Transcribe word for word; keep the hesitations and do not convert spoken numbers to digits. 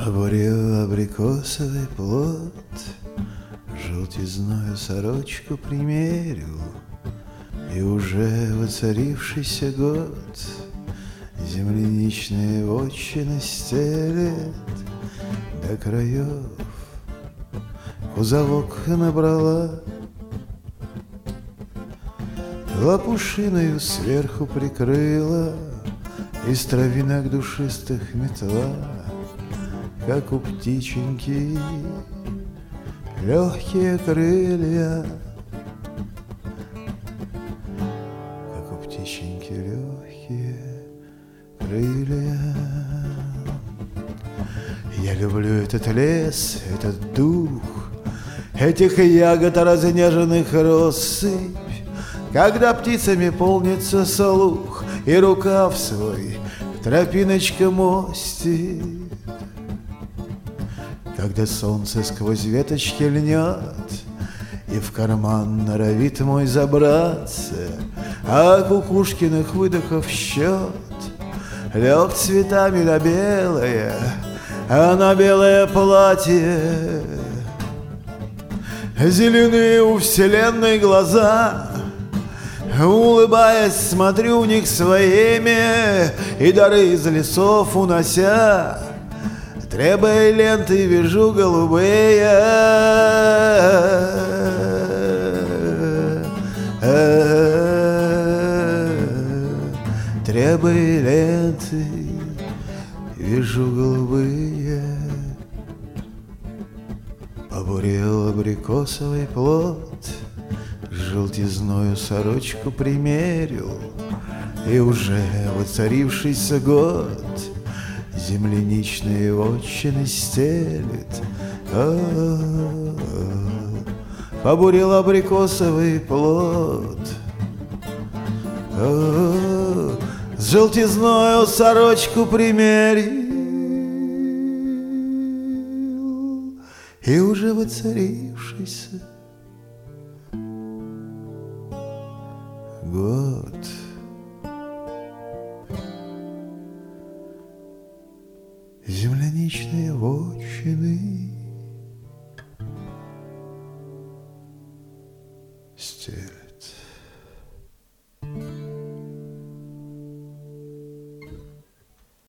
Побурел абрикосовый плод, желтизною сорочку примерил, и уже воцарившийся год земляничные вотчины стелет до краев. Кузовок набрала, лопушиною сверху прикрыла, из травинок душистых метла, как у птиченьки легкие крылья, как у птиченьки легкие крылья. Я люблю этот лес, этот дух, этих ягод разнеженных россыпь, когда птицами полнится слух, и рукав свой тропиночка мостит, когда солнце сквозь веточки льнет, и в карман норовит мой забраться, а кукушкиных выдохов счет лег цветами на белое, а на белое платье. Зеленые у вселенной глаза, улыбаясь, смотрю в них своими, и дары из лесов унося, требуя ленты, вяжу голубые. Требуя ленты, вяжу голубые. Побурел абрикосовый плод, желтизною сорочку примерил, и уже воцарившийся год земляничные вотчины стелет. А-а-а. Побурел абрикосовый плод, А-а-а. С желтизною сорочку примерил, и уже воцарившийся год земляничные вотчины